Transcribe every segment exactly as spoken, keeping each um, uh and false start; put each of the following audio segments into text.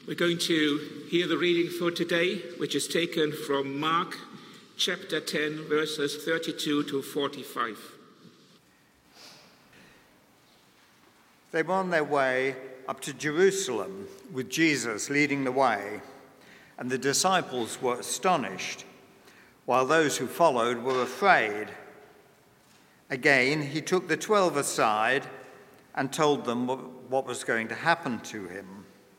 We're going to hear the reading for today, which is taken from Mark chapter ten, verses thirty-two to forty-five. They were on their way up to Jerusalem with Jesus leading the way, and the disciples were astonished, while those who followed were afraid. Again, he took the twelve aside and told them what was going to happen to him.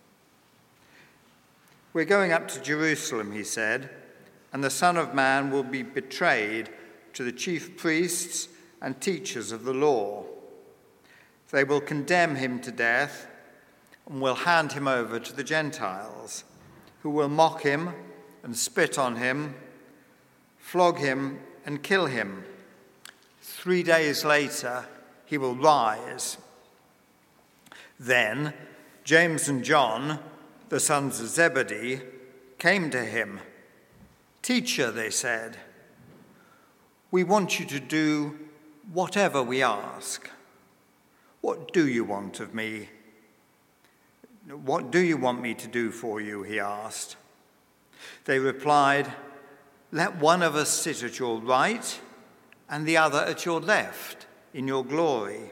"We're going up to Jerusalem," he said, "and the Son of Man will be betrayed to the chief priests and teachers of the law. They will condemn him to death and will hand him over to the Gentiles, who will mock him and spit on him, flog him and kill him. Three days later, he will rise." Then James and John, the sons of Zebedee, came to him. "Teacher," they said, "we want you to do whatever we ask." "What do you want of me?" "What do you want me to do for you?" he asked. They replied, "Let one of us sit at your right and the other at your left in your glory."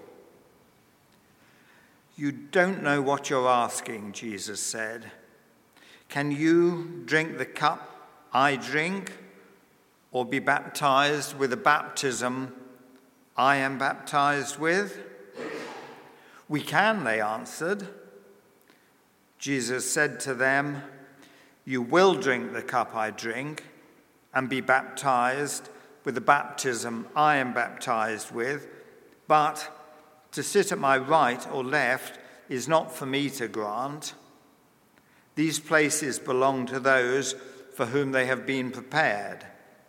"You don't know what you're asking," Jesus said. "Can you drink the cup I drink, or be baptized with the baptism I am baptized with?" "We can," they answered. Jesus said to them, "You will drink the cup I drink and be baptized with the baptism I am baptized with, but to sit at my right or left is not for me to grant. These places belong to those for whom they have been prepared."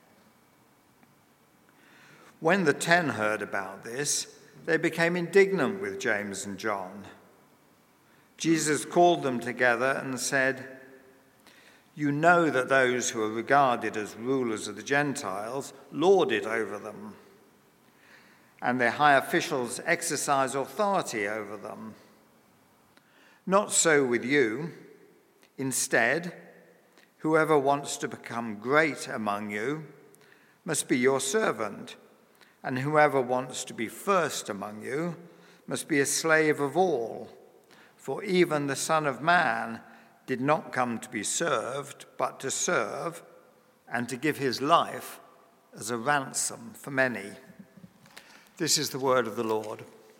When the ten heard about this, they became indignant with James and John. Jesus called them together and said, "You know that those who are regarded as rulers of the Gentiles lord it over them, and their high officials exercise authority over them. Not so with you. Instead, whoever wants to become great among you must be your servant, and whoever wants to be first among you must be a slave of all. For even the Son of Man did not come to be served, but to serve, and to give his life as a ransom for many." This is the word of the Lord.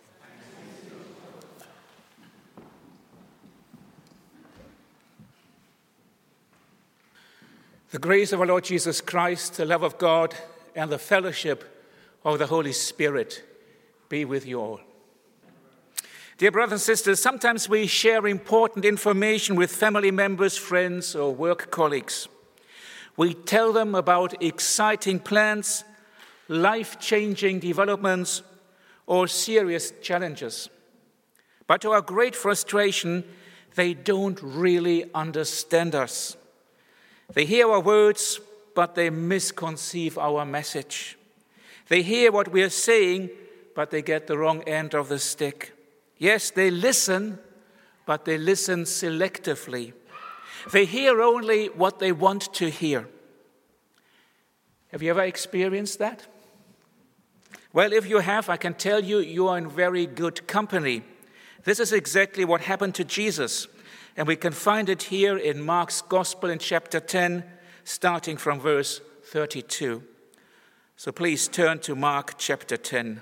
The grace of our Lord Jesus Christ, the love of God, and the fellowship of the Holy Spirit be with you all. Dear brothers and sisters, sometimes we share important information with family members, friends, or work colleagues. We tell them about exciting plans, life-changing developments, or serious challenges. But to our great frustration, they don't really understand us. They hear our words, but they misconceive our message. They hear what we are saying, but they get the wrong end of the stick. Yes, they listen, but they listen selectively. They hear only what they want to hear. Have you ever experienced that? Well, if you have, I can tell you, you are in very good company. This is exactly what happened to Jesus. And we can find it here in Mark's Gospel in chapter ten, starting from verse thirty-two. So please turn to Mark chapter ten.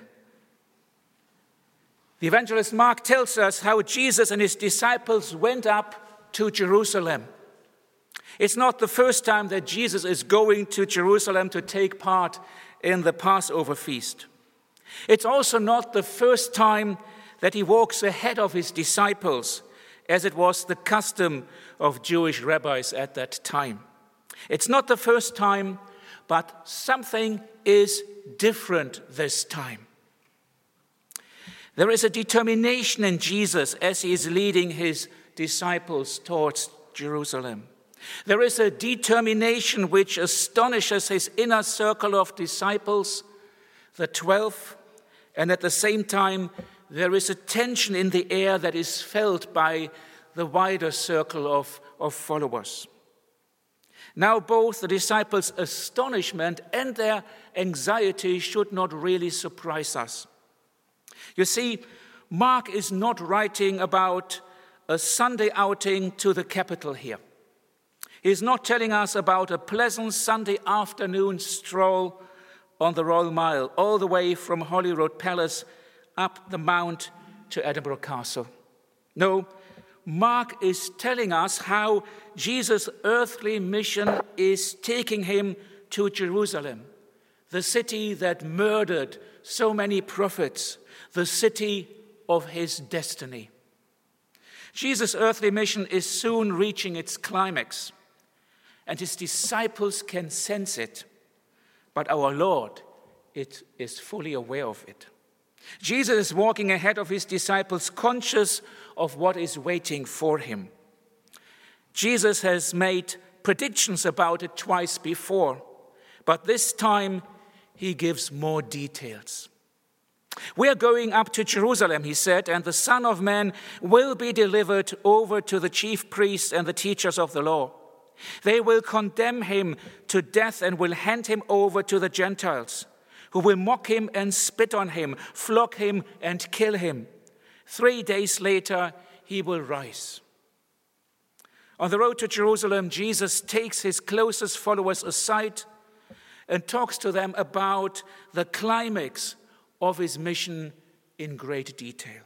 The evangelist Mark tells us how Jesus and his disciples went up to Jerusalem. It's not the first time that Jesus is going to Jerusalem to take part in the Passover feast. It's also not the first time that he walks ahead of his disciples, as it was the custom of Jewish rabbis at that time. It's not the first time, but something is different this time. There is a determination in Jesus as he is leading his disciples towards Jerusalem. There is a determination which astonishes his inner circle of disciples, the twelve, and at the same time there is a tension in the air that is felt by the wider circle of, of followers. Now both the disciples' astonishment and their anxiety should not really surprise us. You see, Mark is not writing about a Sunday outing to the capital here. He is not telling us about a pleasant Sunday afternoon stroll on the Royal Mile, all the way from Holyrood Palace up the mount to Edinburgh Castle. No, Mark is telling us how Jesus' earthly mission is taking him to Jerusalem, the city that murdered so many prophets, the city of his destiny. Jesus' earthly mission is soon reaching its climax, and his disciples can sense it, but our Lord it is fully aware of it. Jesus is walking ahead of his disciples, conscious of what is waiting for him. Jesus has made predictions about it twice before, but this time he gives more details. We are going up to Jerusalem, he said, and the Son of Man will be delivered over to the chief priests and the teachers of the law. They will condemn him to death and will hand him over to the Gentiles, who will mock him and spit on him, flog him and kill him. Three days later, he will rise. On the road to Jerusalem, Jesus takes his closest followers aside and talks to them about the climax of his mission in great detail.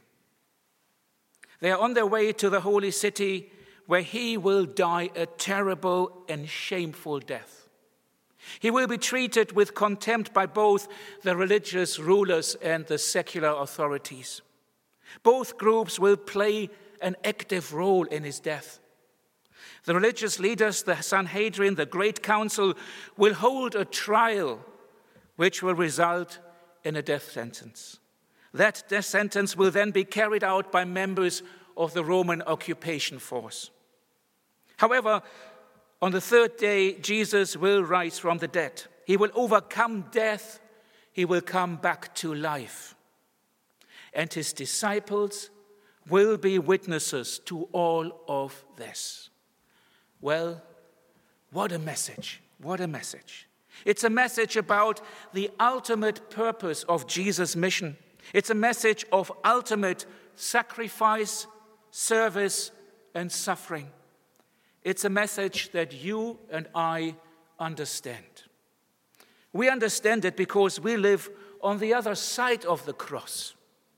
They are on their way to the holy city where he will die a terrible and shameful death. He will be treated with contempt by both the religious rulers and the secular authorities. Both groups will play an active role in his death. The religious leaders, the Sanhedrin, the Great Council, will hold a trial which will result in a death sentence. That death sentence will then be carried out by members of the Roman occupation force. However, on the third day, Jesus will rise from the dead. He will overcome death. He will come back to life. And his disciples will be witnesses to all of this. Well, what a message. What a message. It's a message about the ultimate purpose of Jesus' mission. It's a message of ultimate sacrifice, service, and suffering. It's a message that you and I understand. We understand it because we live on the other side of the cross.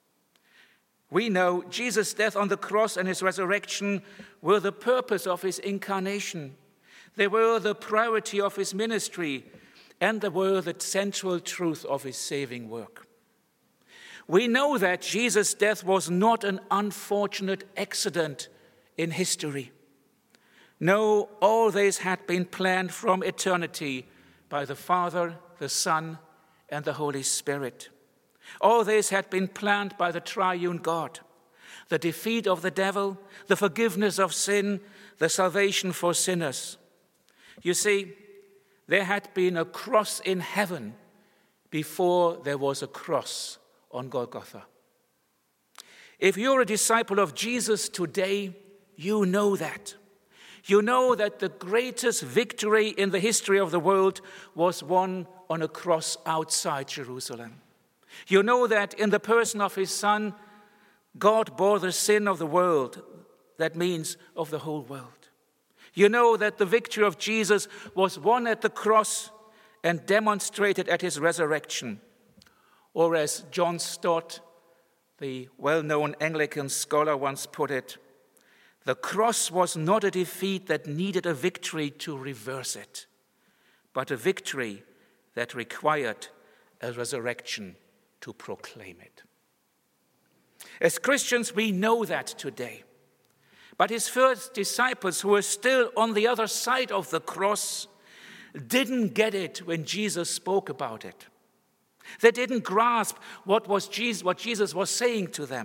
We know Jesus' death on the cross and his resurrection were the purpose of his incarnation. They were the priority of his ministry, and they were the central truth of his saving work. We know that Jesus' death was not an unfortunate accident in history. No, all this had been planned from eternity by the Father, the Son, and the Holy Spirit. All this had been planned by the triune God. The defeat of the devil, the forgiveness of sin, the salvation for sinners. You see, there had been a cross in heaven before there was a cross on Golgotha. If you're a disciple of Jesus today, you know that. You know that the greatest victory in the history of the world was won on a cross outside Jerusalem. You know that in the person of his Son, God bore the sin of the world, that means of the whole world. You know that the victory of Jesus was won at the cross and demonstrated at his resurrection. Or as John Stott, the well-known Anglican scholar, once put it, the cross was not a defeat that needed a victory to reverse it, but a victory that required a resurrection to proclaim it. As Christians, we know that today. But his first disciples, who were still on the other side of the cross, didn't get it when Jesus spoke about it. They didn't grasp what was Jesus, what Jesus was saying to them.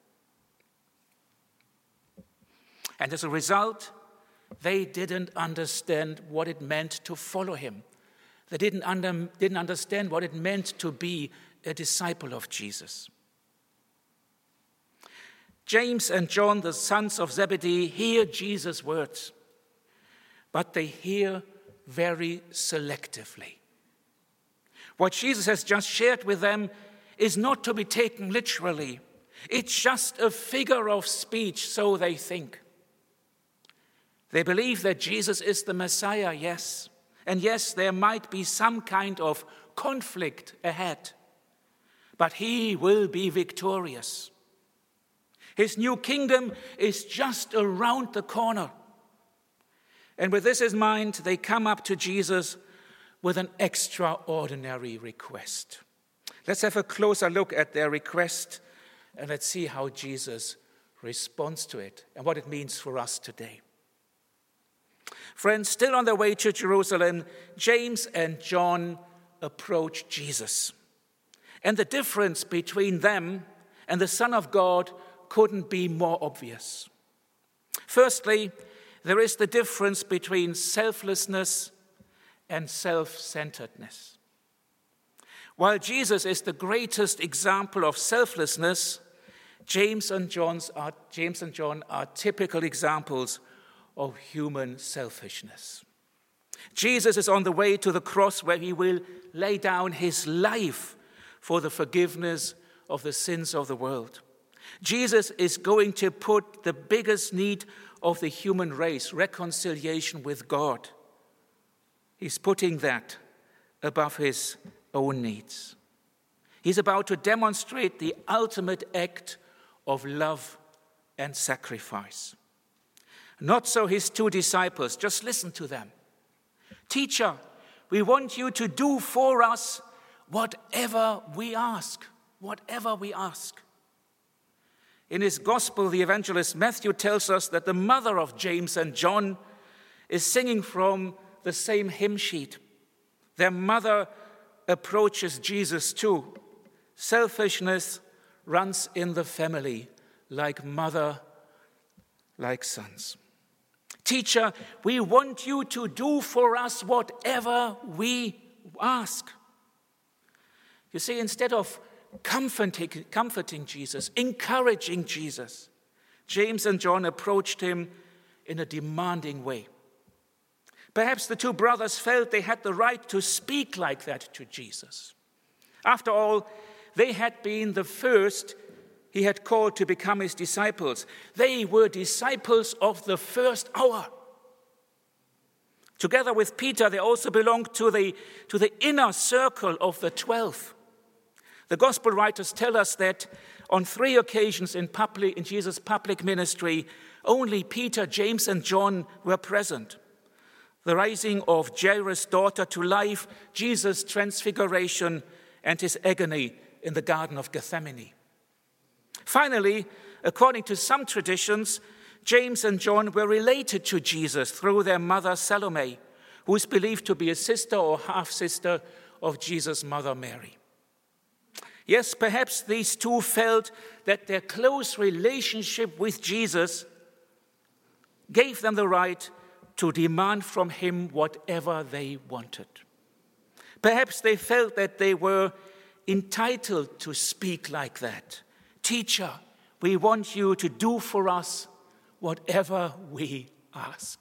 And as a result, they didn't understand what it meant to follow him. They didn't, under, didn't understand what it meant to be a disciple of Jesus. James and John, the sons of Zebedee, hear Jesus' words, but they hear very selectively. What Jesus has just shared with them is not to be taken literally. It's just a figure of speech, so they think. They believe that Jesus is the Messiah, yes. And yes, there might be some kind of conflict ahead, but he will be victorious. His new kingdom is just around the corner. And with this in mind, they come up to Jesus with an extraordinary request. Let's have a closer look at their request, and let's see how Jesus responds to it and what it means for us today. Friends, still on their way to Jerusalem, James and John approach Jesus. And the difference between them and the Son of God couldn't be more obvious. Firstly, there is the difference between selflessness and self-centeredness. While Jesus is the greatest example of selflessness, James and, John's are, James and John are typical examples of human selfishness. Jesus is on the way to the cross where he will lay down his life for the forgiveness of the sins of the world. Jesus is going to put the biggest need of the human race, reconciliation with God. He's putting that above his own needs. He's about to demonstrate the ultimate act of love and sacrifice. Not so his two disciples. Just listen to them. Teacher, we want you to do for us whatever we ask. Whatever we ask. In his gospel, the evangelist Matthew tells us that the mother of James and John is singing from the same hymn sheet. Their mother approaches Jesus too. Selfishness runs in the family like mother, like sons. Teacher, we want you to do for us whatever we ask. You see, instead of comforting, comforting Jesus, encouraging Jesus, James and John approached him in a demanding way. Perhaps the two brothers felt they had the right to speak like that to Jesus. After all, they had been the first he had called to become his disciples. They were disciples of the first hour. Together with Peter, they also belonged to the, to the inner circle of the twelve. The gospel writers tell us that on three occasions in, public, in Jesus' public ministry, only Peter, James, and John were present. The rising of Jairus' daughter to life, Jesus' transfiguration, and his agony in the Garden of Gethsemane. Finally, according to some traditions, James and John were related to Jesus through their mother Salome, who is believed to be a sister or half-sister of Jesus' mother Mary. Yes, perhaps these two felt that their close relationship with Jesus gave them the right to demand from him whatever they wanted. Perhaps they felt that they were entitled to speak like that. Teacher, we want you to do for us whatever we ask.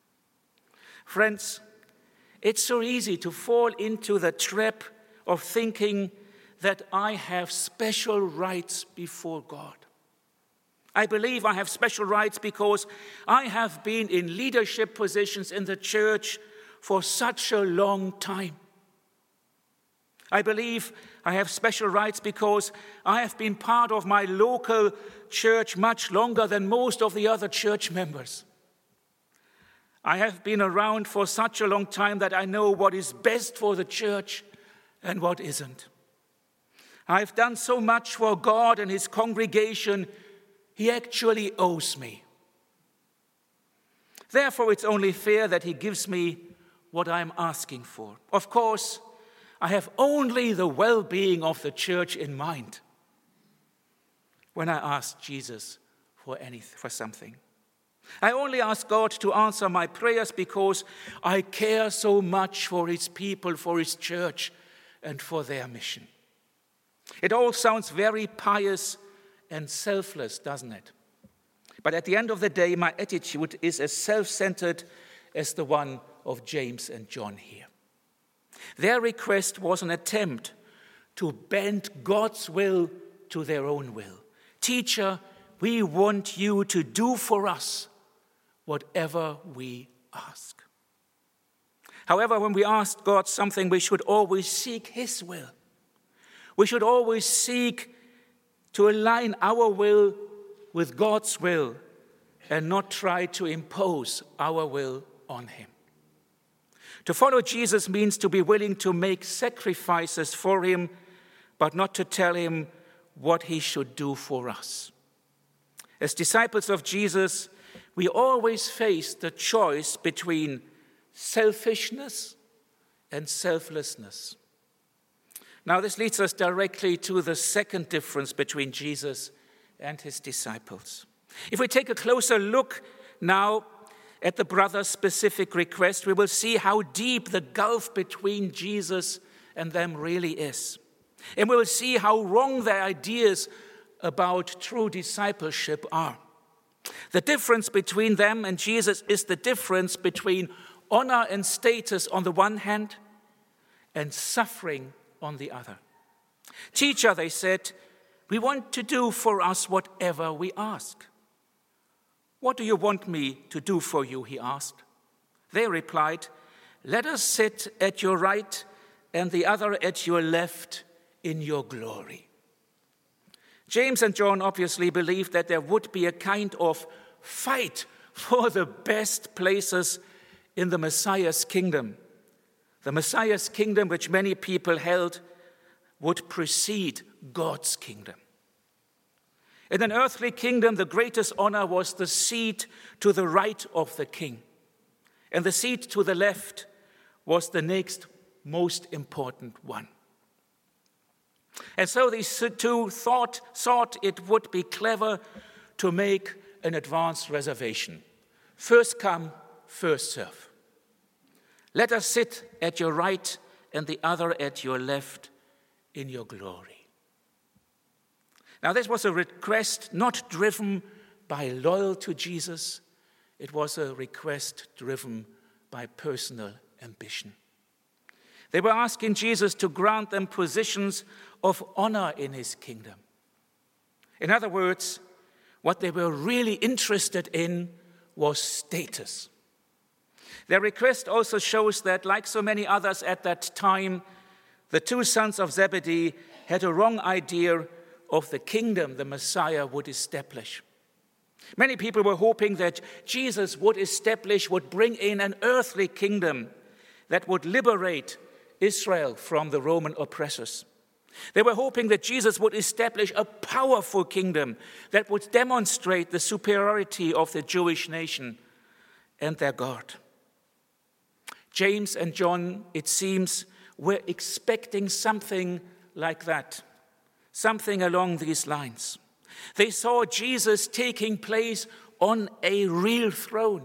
Friends, it's so easy to fall into the trap of thinking that I have special rights before God. I believe I have special rights because I have been in leadership positions in the church for such a long time. I believe I have special rights because I have been part of my local church much longer than most of the other church members. I have been around for such a long time that I know what is best for the church and what isn't. I've done so much for God and his congregation, he actually owes me. Therefore, it's only fair that he gives me what I'm asking for. Of course, I have only the well-being of the church in mind when I ask Jesus for any, for something. I only ask God to answer my prayers because I care so much for his people, for his church, and for their mission. It all sounds very pious and selfless, doesn't it? But at the end of the day, my attitude is as self-centered as the one of James and John here. Their request was an attempt to bend God's will to their own will. Teacher, we want you to do for us whatever we ask. However, when we ask God something, we should always seek his will. We should always seek to align our will with God's will and not try to impose our will on him. To follow Jesus means to be willing to make sacrifices for him, but not to tell him what he should do for us. As disciples of Jesus, we always face the choice between selfishness and selflessness. Now, this leads us directly to the second difference between Jesus and his disciples. If we take a closer look now at the brothers' specific request, we will see how deep the gulf between Jesus and them really is. And we will see how wrong their ideas about true discipleship are. The difference between them and Jesus is the difference between honor and status on the one hand and suffering on the other. Teacher, they said, we want to do for us whatever we ask. What do you want me to do for you, he asked. They replied, let us sit at your right and the other at your left in your glory. James and John obviously believed that there would be a kind of fight for the best places in the Messiah's kingdom. The Messiah's kingdom, which many people held, would precede God's kingdom. In an earthly kingdom, the greatest honor was the seat to the right of the king. And the seat to the left was the next most important one. And so these two thought, thought it would be clever to make an advance reservation. First come, first serve. Let us sit at your right and the other at your left in your glory. Now, this was a request not driven by loyalty to Jesus. It was a request driven by personal ambition. They were asking Jesus to grant them positions of honor in his kingdom. In other words, what they were really interested in was status. Their request also shows that, like so many others at that time, the two sons of Zebedee had a wrong idea of the kingdom the Messiah would establish. Many people were hoping that Jesus would establish, would bring in an earthly kingdom that would liberate Israel from the Roman oppressors. They were hoping that Jesus would establish a powerful kingdom that would demonstrate the superiority of the Jewish nation and their God. James and John, it seems, were expecting something like that, something along these lines. They saw Jesus taking place on a real throne.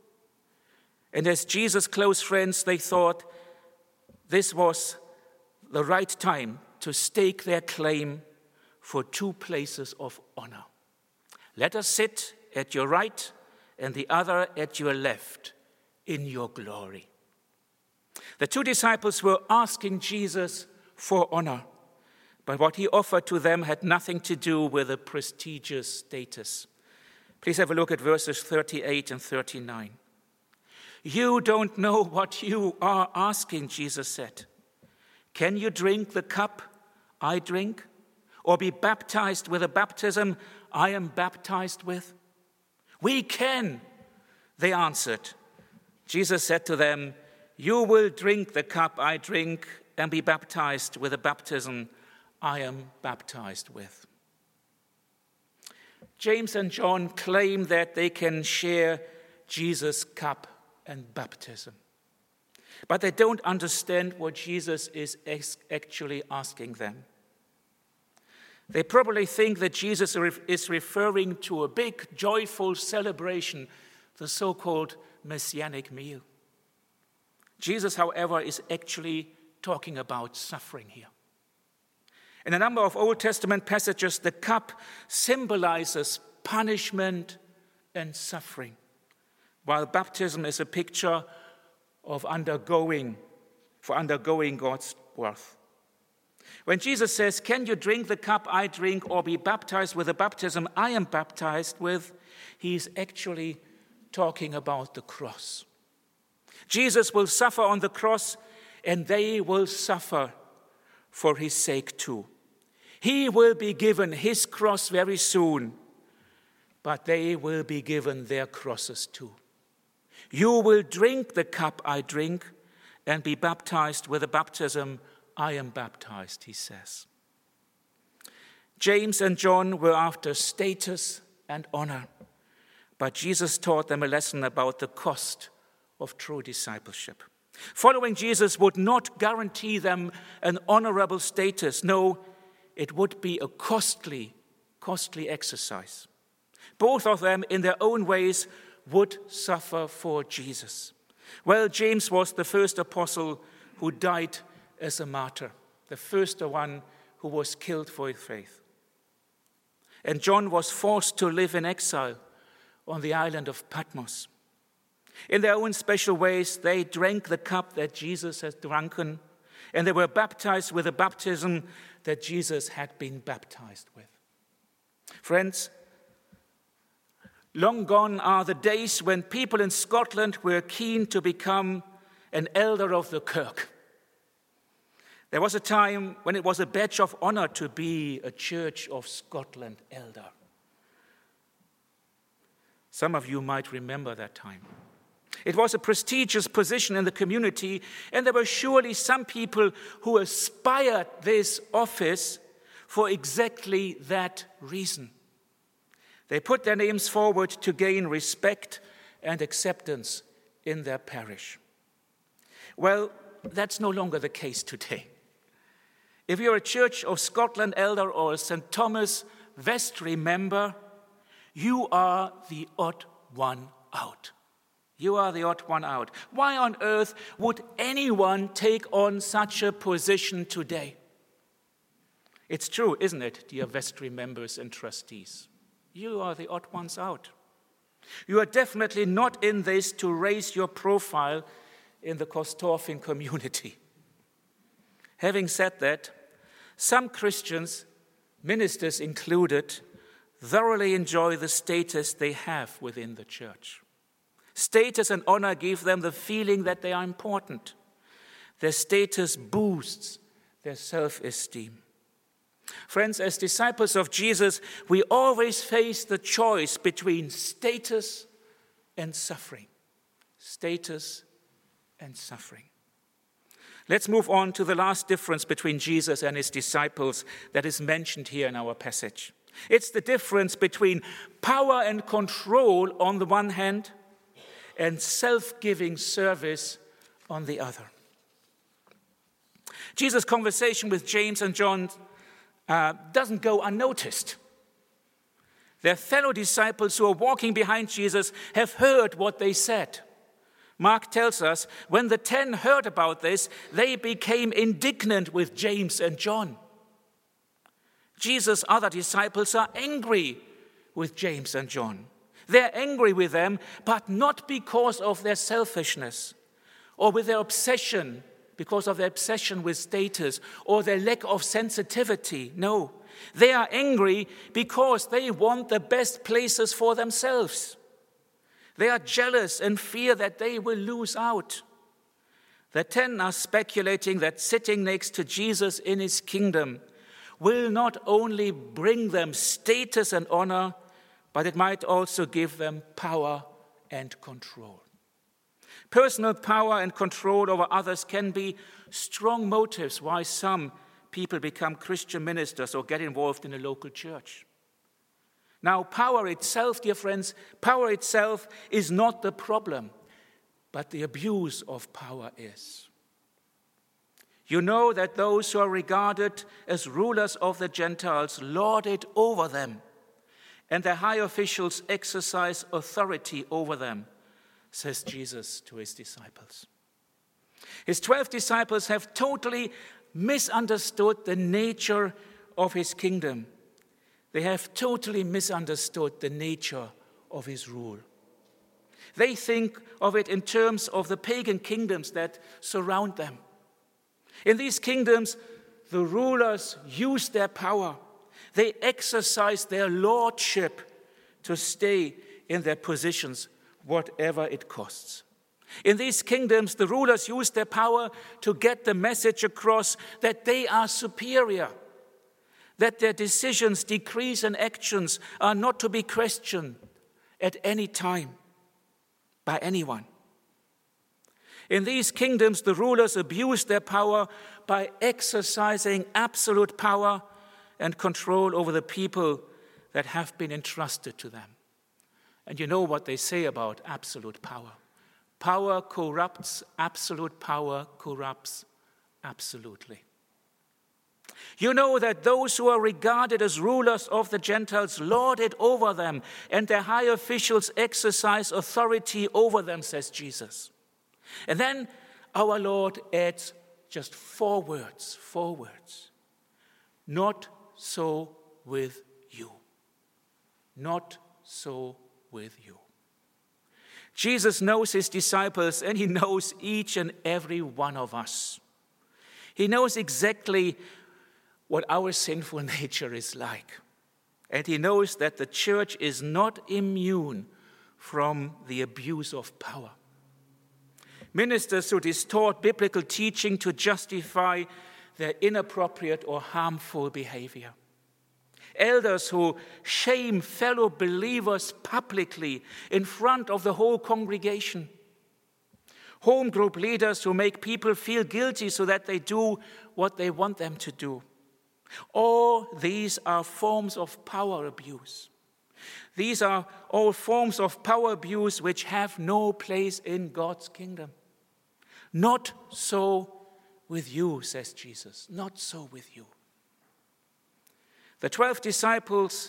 And as Jesus' close friends, they thought this was the right time to stake their claim for two places of honor. Let us sit at your right and the other at your left in your glory. The two disciples were asking Jesus for honor, but what he offered to them had nothing to do with a prestigious status. Please have a look at verses thirty-eight and thirty-nine. You don't know what you are asking, Jesus said. Can you drink the cup I drink, or be baptized with a baptism I am baptized with? We can, they answered. Jesus said to them, you will drink the cup I drink and be baptized with a baptism I am baptized with. James and John claim that they can share Jesus' cup and baptism. But they don't understand what Jesus is actually asking them. They probably think that Jesus is referring to a big, joyful celebration, the so-called messianic meal. Jesus, however, is actually talking about suffering here. In a number of Old Testament passages, the cup symbolizes punishment and suffering, while baptism is a picture of undergoing, for undergoing God's wrath. When Jesus says, "Can you drink the cup I drink or be baptized with the baptism I am baptized with?" he is actually talking about the cross. Jesus will suffer on the cross, and they will suffer for his sake too. He will be given his cross very soon, but they will be given their crosses too. You will drink the cup I drink and be baptized with the baptism I am baptized, he says. James and John were after status and honor, but Jesus taught them a lesson about the cost of true discipleship. Following Jesus would not guarantee them an honorable status. No, it would be a costly, costly exercise. Both of them, in their own ways, would suffer for Jesus. Well, James was the first apostle who died as a martyr, the first one who was killed for his faith. And John was forced to live in exile on the island of Patmos. In their own special ways, they drank the cup that Jesus had drunken, and they were baptized with the baptism that Jesus had been baptized with. Friends, long gone are the days when people in Scotland were keen to become an elder of the kirk. There was a time when it was a badge of honor to be a Church of Scotland elder. Some of you might remember that time. It was a prestigious position in the community, and there were surely some people who aspired this office for exactly that reason. They put their names forward to gain respect and acceptance in their parish. Well, that's no longer the case today. If you're a Church of Scotland elder or a Saint Thomas vestry member, you are the odd one out. You are the odd one out. Why on earth would anyone take on such a position today? It's true, isn't it, dear vestry members and trustees? You are the odd ones out. You are definitely not in this to raise your profile in the Corstorphing community. Having said that, some Christians, ministers included, thoroughly enjoy the status they have within the church. Status and honor give them the feeling that they are important. Their status boosts their self-esteem. Friends, as disciples of Jesus, we always face the choice between status and suffering. Status and suffering. Let's move on to the last difference between Jesus and his disciples that is mentioned here in our passage. It's the difference between power and control on the one hand and self-giving service on the other. Jesus' conversation with James and John uh, doesn't go unnoticed. Their fellow disciples who are walking behind Jesus have heard what they said. Mark tells us, when the ten heard about this, they became indignant with James and John. Jesus' other disciples are angry with James and John. They're angry with them, but not because of their selfishness or with their obsession, because of their obsession with status or their lack of sensitivity. No, they are angry because they want the best places for themselves. They are jealous and fear that they will lose out. The ten are speculating that sitting next to Jesus in his kingdom will not only bring them status and honor, but it might also give them power and control. Personal power and control over others can be strong motives why some people become Christian ministers or get involved in a local church. Now, power itself, dear friends, power itself is not the problem, but the abuse of power is. You know that those who are regarded as rulers of the Gentiles lord it over them, and their high officials exercise authority over them, says Jesus to his disciples. His twelve disciples have totally misunderstood the nature of his kingdom, they have totally misunderstood the nature of his rule. They think of it in terms of the pagan kingdoms that surround them. In these kingdoms, the rulers use their power. They exercise their lordship to stay in their positions, whatever it costs. In these kingdoms, the rulers use their power to get the message across that they are superior, that their decisions, decrees, and actions are not to be questioned at any time by anyone. In these kingdoms, the rulers abuse their power by exercising absolute power and control over the people that have been entrusted to them. And you know what they say about absolute power. Power corrupts, absolute power corrupts absolutely. You know that those who are regarded as rulers of the Gentiles lord it over them, and their high officials exercise authority over them, says Jesus. And then our Lord adds just four words, four words. Not so with you. Not so with you. Jesus knows his disciples, and he knows each and every one of us. He knows exactly what our sinful nature is like. And he knows that the church is not immune from the abuse of power. Ministers who distort biblical teaching to justify their inappropriate or harmful behavior. Elders who shame fellow believers publicly in front of the whole congregation. Home group leaders who make people feel guilty so that they do what they want them to do. All these are forms of power abuse. These are all forms of power abuse which have no place in God's kingdom. Not so with you, says Jesus. Not so with you. The twelve disciples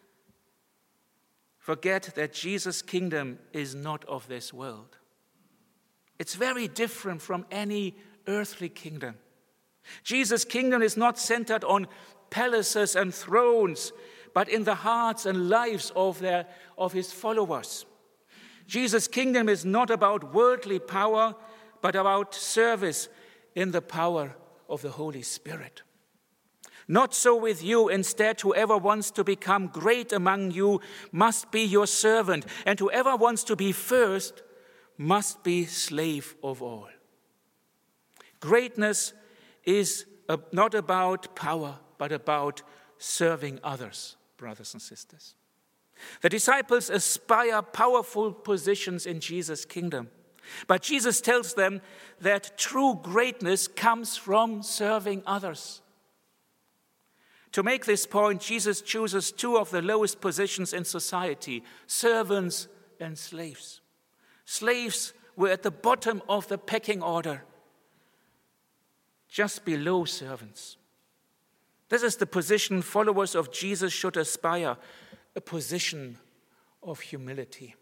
forget that Jesus' kingdom is not of this world. It's very different from any earthly kingdom. Jesus' kingdom is not centered on palaces and thrones, but in the hearts and lives of, their, of his followers. Jesus' kingdom is not about worldly power, but about service in the power of the Holy Spirit. Not so with you. Instead, whoever wants to become great among you must be your servant, and whoever wants to be first must be slave of all. Greatness is not about power, but about serving others, brothers and sisters. The disciples aspire powerful positions in Jesus' kingdom, but Jesus tells them that true greatness comes from serving others. To make this point, Jesus chooses two of the lowest positions in society, servants and slaves. Slaves were at the bottom of the pecking order, just below servants. This is the position followers of Jesus should aspire, a position of humility.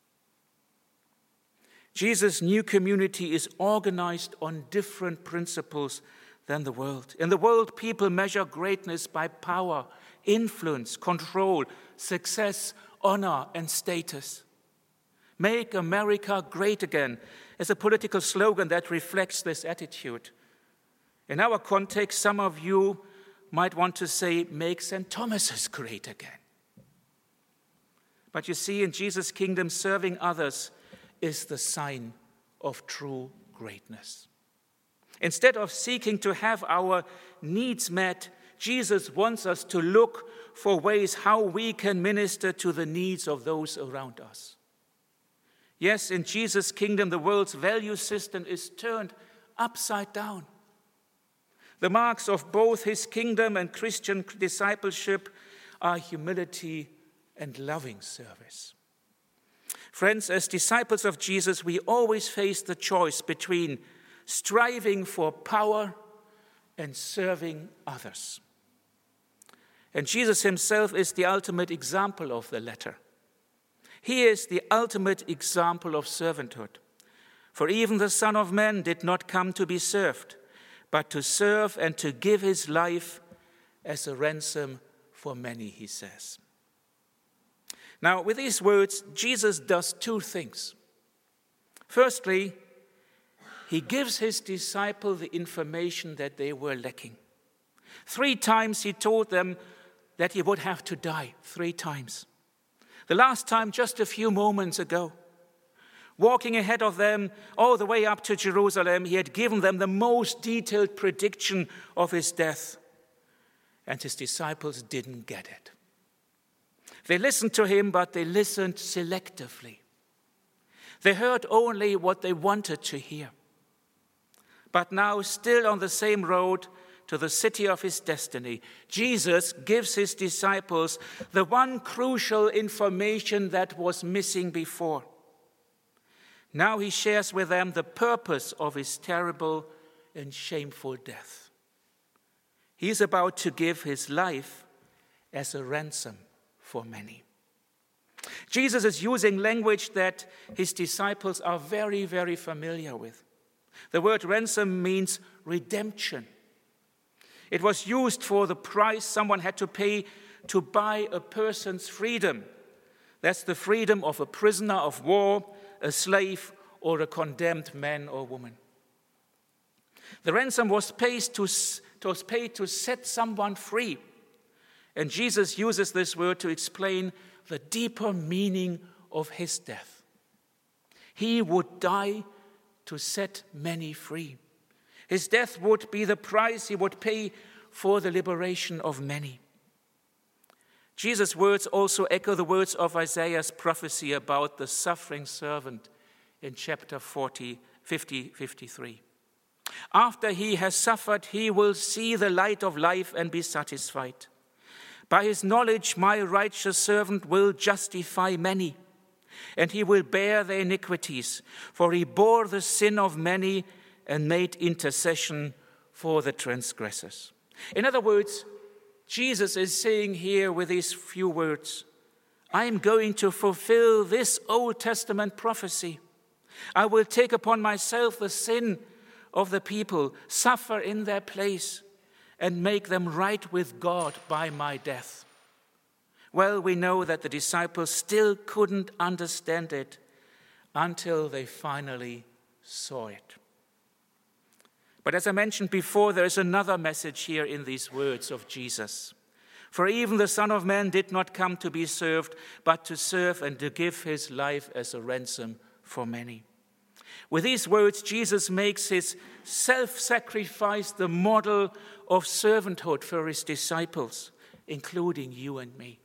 Jesus' new community is organized on different principles than the world. In the world, people measure greatness by power, influence, control, success, honor, and status. Make America great again is a political slogan that reflects this attitude. In our context, some of you might want to say, make Saint Thomas's great again. But you see, in Jesus' kingdom, serving others is the sign of true greatness. Instead of seeking to have our needs met, Jesus wants us to look for ways how we can minister to the needs of those around us. Yes, in Jesus' kingdom, the world's value system is turned upside down. The marks of both his kingdom and Christian discipleship are humility and loving service. Friends, as disciples of Jesus, we always face the choice between striving for power and serving others. And Jesus himself is the ultimate example of the latter. He is the ultimate example of servanthood. For even the Son of Man did not come to be served, but to serve and to give his life as a ransom for many, he says. Now, with these words, Jesus does two things. Firstly, he gives his disciples the information that they were lacking. Three times he told them that he would have to die, three times. The last time just a few moments ago. Walking ahead of them all the way up to Jerusalem, he had given them the most detailed prediction of his death. And his disciples didn't get it. They listened to him, but they listened selectively. They heard only what they wanted to hear. But now, still on the same road to the city of his destiny, Jesus gives his disciples the one crucial information that was missing before. Now he shares with them the purpose of his terrible and shameful death. He is about to give his life as a ransom for many. Jesus is using language that his disciples are very, very familiar with. The word ransom means redemption. It was used for the price someone had to pay to buy a person's freedom. That's the freedom of a prisoner of war, a slave, or a condemned man or woman. The ransom was paid to, was paid to set someone free. And Jesus uses this word to explain the deeper meaning of his death. He would die to set many free. His death would be the price he would pay for the liberation of many. Jesus' words also echo the words of Isaiah's prophecy about the suffering servant in chapter forty, fifty, fifty-three. After he has suffered, he will see the light of life and be satisfied. By his knowledge, my righteous servant will justify many, and he will bear their iniquities, for he bore the sin of many and made intercession for the transgressors. In other words, Jesus is saying here with these few words, I am going to fulfill this Old Testament prophecy. I will take upon myself the sin of the people, suffer in their place, and make them right with God by my death. Well, we know that the disciples still couldn't understand it until they finally saw it. But as I mentioned before, there is another message here in these words of Jesus. For even the Son of Man did not come to be served, but to serve and to give his life as a ransom for many. With these words, Jesus makes his self-sacrifice the model of servanthood for his disciples, including you and me.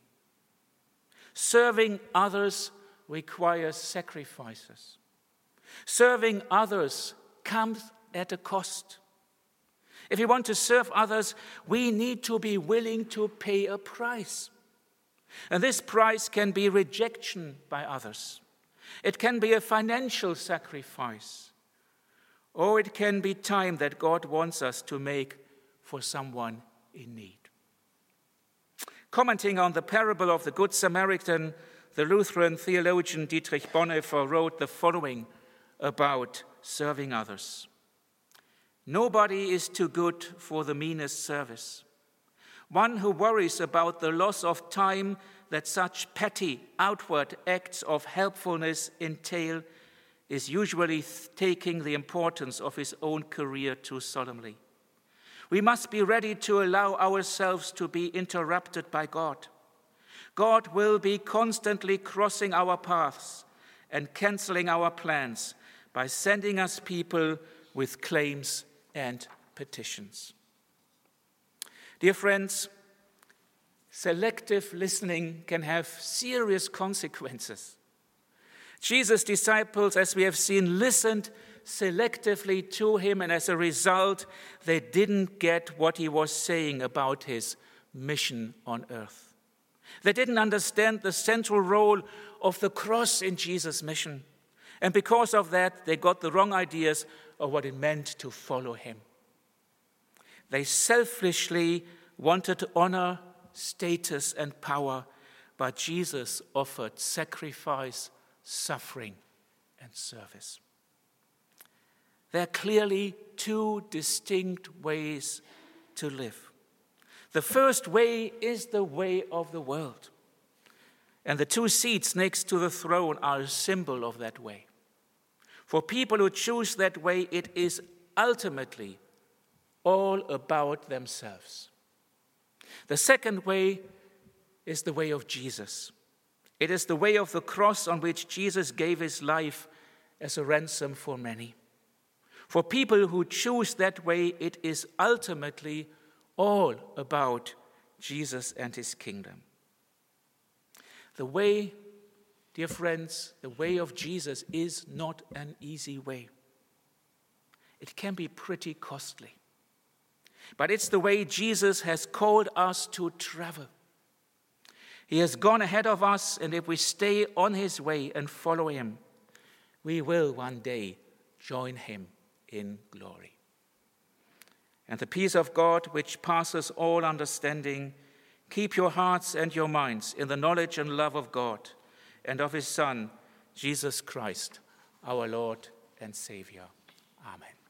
Serving others requires sacrifices. Serving others comes at a cost. If we want to serve others, we need to be willing to pay a price. And this price can be rejection by others. It can be a financial sacrifice, or it can be time that God wants us to make for someone in need. Commenting on the parable of the Good Samaritan, the Lutheran theologian Dietrich Bonhoeffer wrote the following about serving others. Nobody is too good for the meanest service. One who worries about the loss of time that such petty outward acts of helpfulness entail is usually taking the importance of his own career too solemnly. We must be ready to allow ourselves to be interrupted by God. God will be constantly crossing our paths and canceling our plans by sending us people with claims and petitions. Dear friends, selective listening can have serious consequences. Jesus' disciples, as we have seen, listened selectively to him, and as a result, they didn't get what he was saying about his mission on earth. They didn't understand the central role of the cross in Jesus' mission, and because of that, they got the wrong ideas of what it meant to follow him. They selfishly wanted to honor, status, and power, but Jesus offered sacrifice, suffering, and service. There are clearly two distinct ways to live. The first way is the way of the world. And the two seats next to the throne are a symbol of that way. For people who choose that way, it is ultimately all about themselves. The second way is the way of Jesus. It is the way of the cross on which Jesus gave his life as a ransom for many. For people who choose that way, it is ultimately all about Jesus and his kingdom. The way, dear friends, the way of Jesus is not an easy way. It can be pretty costly. But it's the way Jesus has called us to travel. He has gone ahead of us, and if we stay on his way and follow him, we will one day join him in glory. And the peace of God, which passes all understanding, keep your hearts and your minds in the knowledge and love of God and of his Son, Jesus Christ, our Lord and Savior. Amen.